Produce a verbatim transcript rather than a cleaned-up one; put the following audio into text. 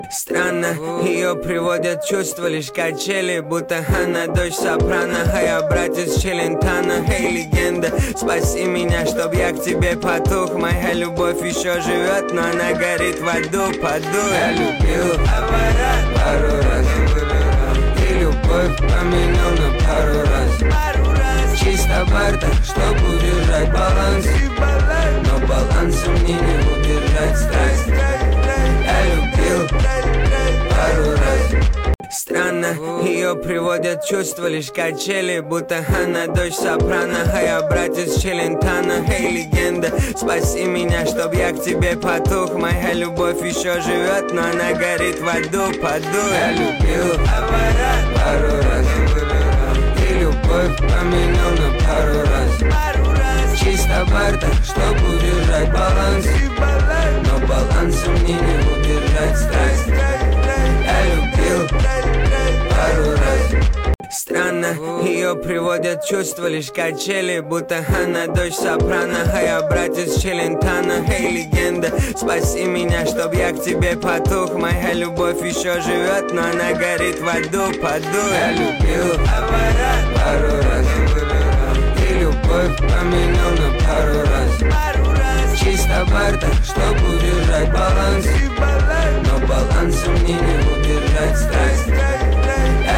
Странно, ее приводят чувства лишь качели, будто она дочь сопрано, а я братец Челентано. Эй, легенда, спаси меня, чтоб я к тебе потух. Моя любовь еще живет, но она горит в аду, подуй. Я любил пару раз, и любовь поменял на пару раз. Чисто бартер, чтоб удержать баланс, но баланса мне не удержать страсть. Я любил пару раз. Странно, ее приводят чувства лишь качели, будто она дочь сопрано, а я братец Челентано. Эй, легенда, спаси меня, чтоб я к тебе потух. Моя любовь еще живет, но она горит в аду, подуй. Я любил пару раз, и любовь поменял на пару раз. Чисто бартер, чтоб удержать баланс, но баланса мне не удержать страсть. Я любил пару раз. Странно, ее приводят чувства лишь качели, будто она дочь сопрано, а я братец Челентано. Эй, легенда, спаси меня, чтоб я к тебе потух. Моя любовь еще живет, но она горит в аду, подуй. Я любил пару раз, и любовь поменял на пару раз.